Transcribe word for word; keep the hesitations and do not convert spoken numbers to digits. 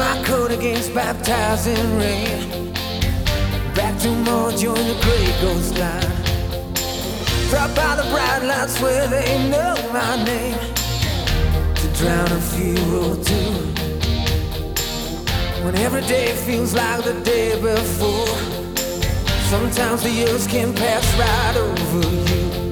my coat against baptizing rain. Back to more, join the great ghost line. Drop by the bright lights where they know my name, to drown a few or two. When every day feels like the day before, sometimes the years can pass right over you.